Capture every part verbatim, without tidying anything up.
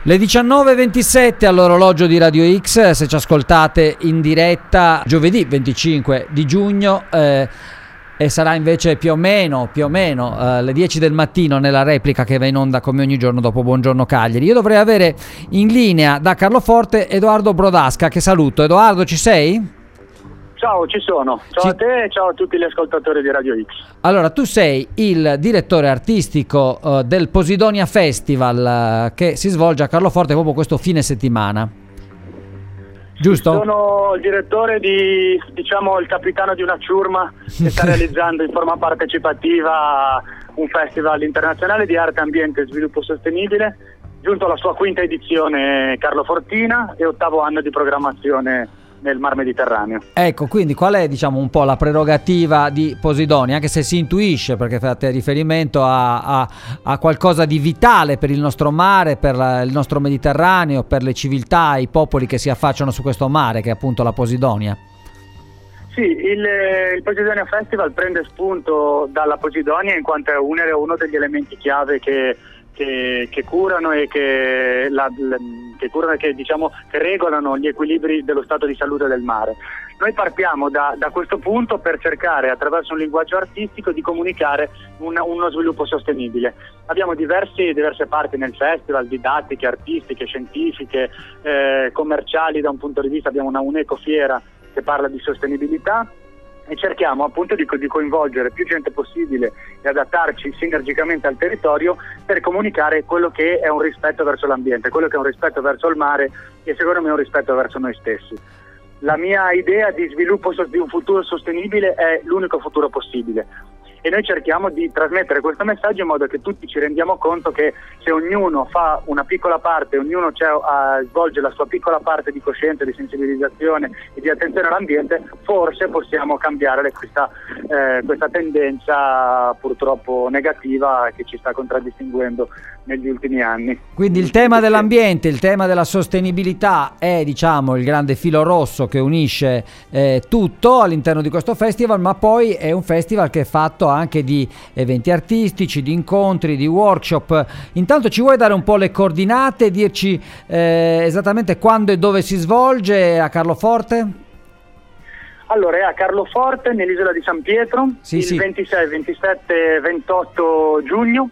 Le diciannove e ventisette all'orologio di Radio X, se ci ascoltate in diretta giovedì venticinque di giugno, eh, e sarà invece più o meno, più o meno eh, le dieci del mattino nella replica che va in onda come ogni giorno dopo Buongiorno Cagliari. Io dovrei avere in linea da Carloforte Edoardo Brodasca, che saluto. Edoardo, ci sei? Ciao, ci sono. Ciao ci... a te e ciao a tutti gli ascoltatori di Radio X. Allora, tu sei il direttore artistico uh, del Posidonia Festival uh, che si svolge a Carloforte proprio questo fine settimana. Giusto? Sono il direttore di, diciamo, il capitano di una ciurma che sta realizzando in forma partecipativa un festival internazionale di arte, ambiente e sviluppo sostenibile, giunto alla sua quinta edizione Carlofortina e ottavo anno di programmazione nel Mar Mediterraneo. Ecco, quindi qual è, diciamo, un po' la prerogativa di Posidonia, anche se si intuisce, perché fate riferimento a, a, a qualcosa di vitale per il nostro mare, per la, il nostro Mediterraneo, per le civiltà, i popoli che si affacciano su questo mare, che è appunto la Posidonia. Sì, il, il Posidonia Festival prende spunto dalla Posidonia in quanto è uno, uno degli elementi chiave che Che, che curano e che, la, la, che curano e che diciamo che regolano gli equilibri dello stato di salute del mare. Noi partiamo da, da questo punto per cercare, attraverso un linguaggio artistico, di comunicare un, uno sviluppo sostenibile. Abbiamo diversi, diverse parti nel festival, didattiche, artistiche, scientifiche, eh, commerciali da un punto di vista. Abbiamo una un'ecofiera che parla di sostenibilità e cerchiamo appunto di, di coinvolgere più gente possibile e adattarci sinergicamente al territorio per comunicare quello che è un rispetto verso l'ambiente, quello che è un rispetto verso il mare e secondo me un rispetto verso noi stessi. La mia idea di sviluppo di un futuro sostenibile è l'unico futuro possibile e noi cerchiamo di trasmettere questo messaggio in modo che tutti ci rendiamo conto che se ognuno fa una piccola parte, ognuno cioè, uh, svolge la sua piccola parte di coscienza, di sensibilizzazione e di attenzione all'ambiente, forse possiamo cambiare questa, eh, questa tendenza purtroppo negativa che ci sta contraddistinguendo negli ultimi anni. Quindi il tema dell'ambiente, il tema della sostenibilità è, diciamo, il grande filo rosso che unisce eh, tutto all'interno di questo festival, ma poi è un festival che è fatto anche di eventi artistici, di incontri, di workshop. Intanto ci vuoi dare un po' le coordinate, dirci eh, esattamente quando e dove si svolge a Carloforte? Allora, è a Carloforte, nell'isola di San Pietro, sì, il sì. ventisei, ventisette, ventotto giugno,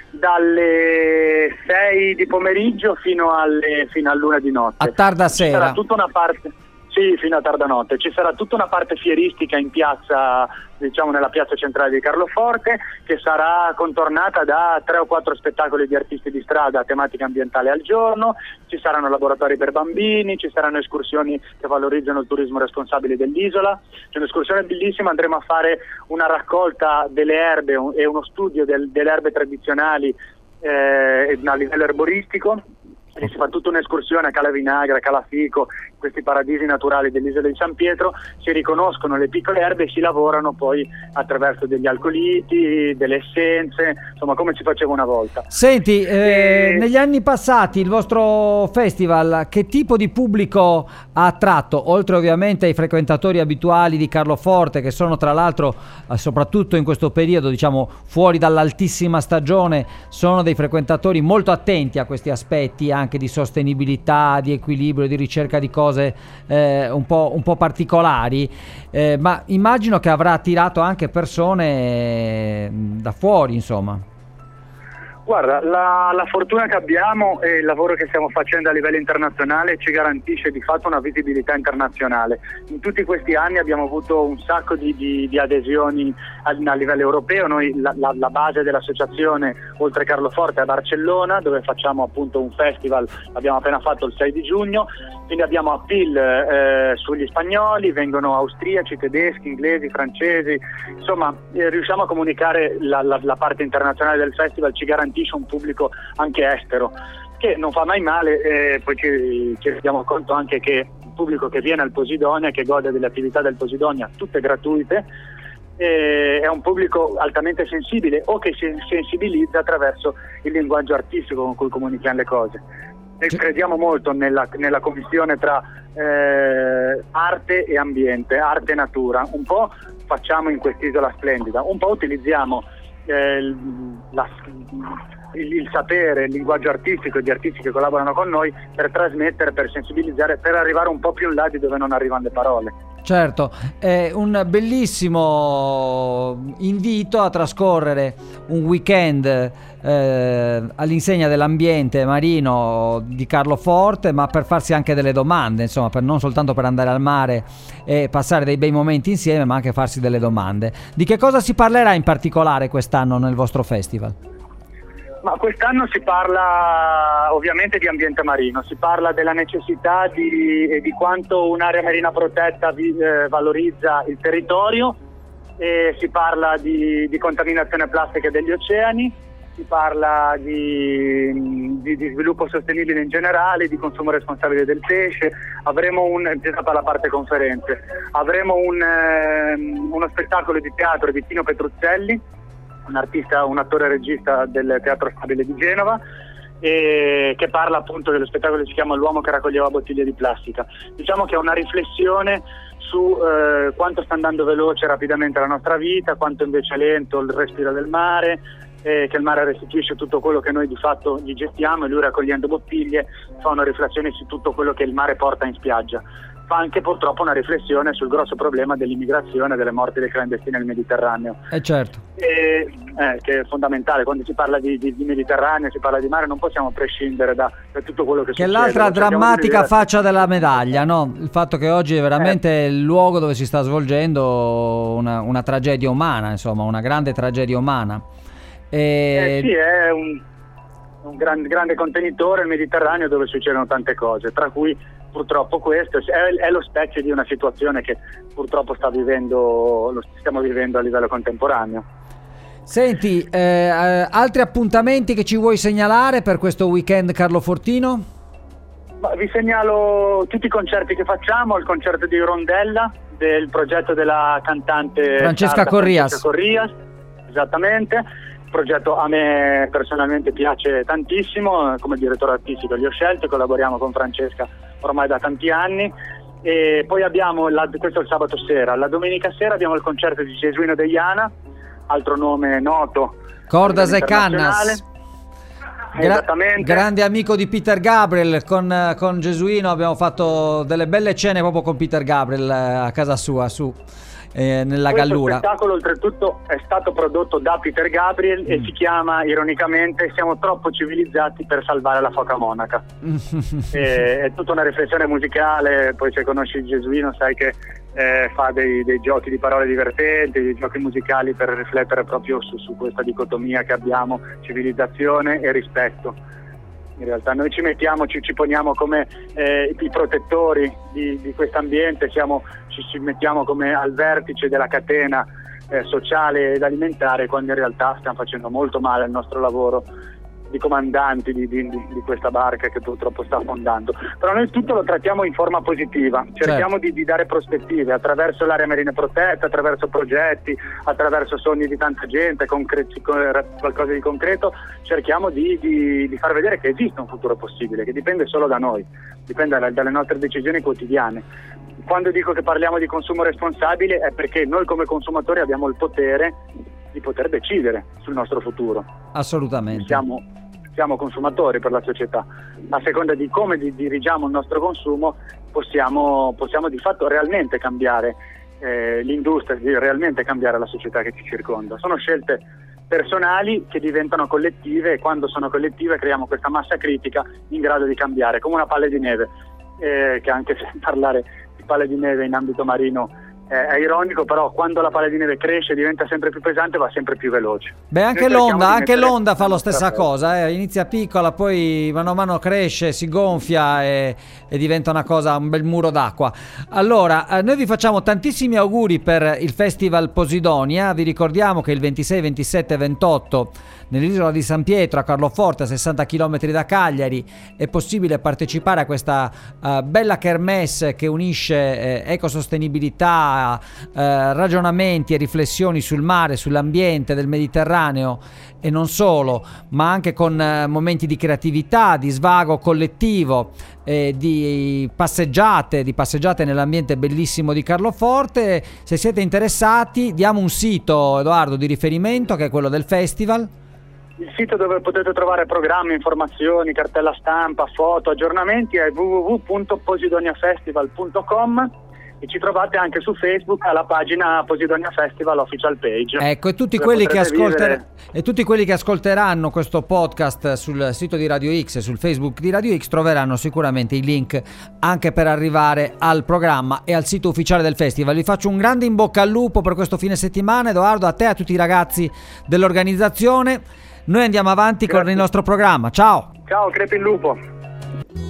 dalle sei di pomeriggio fino alle fino all'una di notte. A tarda sera. Ci sarà tutta una parte, sì, fino a tarda notte. Ci sarà tutta una parte fieristica in piazza, diciamo nella piazza centrale di Carloforte, che sarà contornata da tre o quattro spettacoli di artisti di strada a tematica ambientale al giorno. Ci saranno laboratori per bambini, ci saranno escursioni che valorizzano il turismo responsabile dell'isola. C'è un'escursione bellissima, andremo a fare una raccolta delle erbe e uno studio del, delle erbe tradizionali eh, a livello erboristico. E si fa tutta un'escursione a Cala Vinagra, a Calafico, questi paradisi naturali dell'isola di San Pietro, si riconoscono le piccole erbe e si lavorano poi attraverso degli alcoliti, delle essenze, insomma come si faceva una volta. Senti, eh, e... negli anni passati il vostro festival che tipo di pubblico ha attratto, oltre ovviamente ai frequentatori abituali di Carloforte, che sono tra l'altro eh, soprattutto in questo periodo, diciamo fuori dall'altissima stagione, sono dei frequentatori molto attenti a questi aspetti anche di sostenibilità, di equilibrio, di ricerca di cose eh, un po', un po' particolari, eh, ma immagino che avrà attirato anche persone eh, da fuori, insomma. Guarda, la, la fortuna che abbiamo e il lavoro che stiamo facendo a livello internazionale ci garantisce di fatto una visibilità internazionale. In tutti questi anni abbiamo avuto un sacco di, di, di adesioni a, a livello europeo. Noi la, la, la base dell'associazione oltre Carloforte è a Barcellona, dove facciamo appunto un festival, l'abbiamo appena fatto il sei di giugno, quindi abbiamo appeal eh, sugli spagnoli, vengono austriaci, tedeschi, inglesi, francesi, insomma eh, riusciamo a comunicare la, la, la parte internazionale del festival, ci garantisce un pubblico anche estero, che non fa mai male, e poi ci, ci rendiamo conto anche che il pubblico che viene al Posidonia, che gode delle attività del Posidonia, tutte gratuite, eh, è un pubblico altamente sensibile o che si sensibilizza attraverso il linguaggio artistico con cui comunichiamo le cose. E crediamo molto nella, nella commissione tra eh, arte e ambiente, arte e natura. Un po' facciamo in quest'isola splendida, un po' utilizziamo Eh, la, il, il sapere, il linguaggio artistico e gli artisti che collaborano con noi per trasmettere, per sensibilizzare, per arrivare un po' più in là di dove non arrivano le parole. Certo, è un bellissimo invito a trascorrere un weekend eh, all'insegna dell'ambiente marino di Carloforte, ma per farsi anche delle domande, insomma, per non soltanto per andare al mare e passare dei bei momenti insieme, ma anche farsi delle domande. Di che cosa si parlerà in particolare quest'anno nel vostro festival? Ma quest'anno si parla ovviamente di ambiente marino, si parla della necessità di, e di quanto un'area marina protetta vi, eh, valorizza il territorio, e si parla di, di contaminazione plastica degli oceani, si parla di, di, di sviluppo sostenibile in generale, di consumo responsabile del pesce. Avremo un, è stata la parte conferenze, avremo un, eh, uno spettacolo di teatro di Tino Petruzzelli, un artista, un attore regista del Teatro Stabile di Genova, e che parla appunto dello spettacolo che si chiama L'uomo che raccoglieva bottiglie di plastica. Diciamo che è una riflessione su eh, quanto sta andando veloce e rapidamente la nostra vita, quanto invece è lento il respiro del mare, eh, che il mare restituisce tutto quello che noi di fatto gli gestiamo, e lui, raccogliendo bottiglie, fa una riflessione su tutto quello che il mare porta in spiaggia. Fa anche purtroppo una riflessione sul grosso problema dell'immigrazione e delle morti dei clandestini nel Mediterraneo. Eh certo. E, eh, che è fondamentale, quando si parla di, di, di Mediterraneo, si parla di mare, non possiamo prescindere da, da tutto quello che, che succede. Che è l'altra drammatica di faccia della medaglia, no? Il fatto che oggi è veramente eh. il luogo dove si sta svolgendo una, una tragedia umana, insomma, una grande tragedia umana. E... Eh sì, è un, un gran, grande contenitore, il Mediterraneo, dove succedono tante cose, tra cui purtroppo questo è, è lo specchio di una situazione che purtroppo sta vivendo, lo stiamo vivendo a livello contemporaneo. Senti, eh, altri appuntamenti che ci vuoi segnalare per questo weekend Carlofortino? Ma vi segnalo tutti i concerti che facciamo, il concerto di Rondella, del progetto della cantante Francesca Corrias. Francesca Corrias, esattamente. Il progetto a me personalmente piace tantissimo, come direttore artistico li ho scelto, collaboriamo con Francesca ormai da tanti anni. E poi abbiamo, la, questo è il sabato sera, la domenica sera abbiamo il concerto di Gesuino Deiana, altro nome noto, Cordas e Cannas, Gra- esattamente, grande amico di Peter Gabriel. Con, con Gesuino abbiamo fatto delle belle cene proprio con Peter Gabriel a casa sua, su eh, nella Questo Gallura. Questo spettacolo oltretutto è stato prodotto da Peter Gabriel mm. e si chiama ironicamente Siamo troppo civilizzati per salvare la foca monaca. e, è tutta una riflessione musicale. Poi se conosci Gesuino sai che eh, fa dei, dei giochi di parole divertenti, dei giochi musicali per riflettere proprio su, su questa dicotomia che abbiamo, civilizzazione e rispetto. In realtà noi ci mettiamo, ci, ci poniamo come eh, i protettori di, di questo ambiente, siamo, ci, ci mettiamo come al vertice della catena eh, sociale ed alimentare, quando in realtà stiamo facendo molto male al nostro lavoro di comandanti di, di, di questa barca che purtroppo sta affondando. Però noi tutto lo trattiamo in forma positiva, cerchiamo certo. di, di dare prospettive attraverso l'area marina protetta, attraverso progetti, attraverso sogni di tanta gente, concreti, qualcosa di concreto, cerchiamo di, di, di far vedere che esiste un futuro possibile, che dipende solo da noi, dipende dalle, dalle nostre decisioni quotidiane. Quando dico che parliamo di consumo responsabile è perché noi come consumatori abbiamo il potere di poter decidere sul nostro futuro. Assolutamente. Siamo, siamo consumatori per la società. A seconda di come di, dirigiamo il nostro consumo possiamo, possiamo di fatto realmente cambiare eh, l'industria, di realmente cambiare la società che ci circonda. Sono scelte personali che diventano collettive, e quando sono collettive creiamo questa massa critica in grado di cambiare, come una palla di neve, eh, che anche se parlare di palle di neve in ambito marino è ironico, però quando la palla di neve cresce, diventa sempre più pesante, va sempre più veloce. Beh, anche l'onda, anche l'onda fa la stessa cosa, eh. Inizia piccola, poi mano a mano cresce, si gonfia e, e diventa una cosa, un bel muro d'acqua. Allora, eh, noi vi facciamo tantissimi auguri per il Festival Posidonia. Vi ricordiamo che il ventisei, ventisette e ventotto nell'isola di San Pietro a Carloforte, a sessanta chilometri da Cagliari, è possibile partecipare a questa uh, bella kermesse che unisce eh, ecosostenibilità, eh, ragionamenti e riflessioni sul mare, sull'ambiente del Mediterraneo e non solo, ma anche con eh, momenti di creatività, di svago collettivo, eh, di passeggiate, di passeggiate nell'ambiente bellissimo di Carloforte. Se siete interessati, diamo un sito, Edoardo, di riferimento, che è quello del festival. il sito dove potete trovare programmi, informazioni, cartella stampa, foto, aggiornamenti è w w w punto posidonia festival punto com e ci trovate anche su Facebook alla pagina Posidonia Festival Official Page. Ecco, e tutti, quelli che ascolter- e tutti quelli che ascolteranno questo podcast sul sito di Radio X e sul Facebook di Radio X troveranno sicuramente i link anche per arrivare al programma e al sito ufficiale del festival. Vi faccio un grande in bocca al lupo per questo fine settimana, Edoardo, a te e a tutti i ragazzi dell'organizzazione. Noi andiamo avanti. Grazie. Con il nostro programma. Ciao. Ciao, crepi il lupo.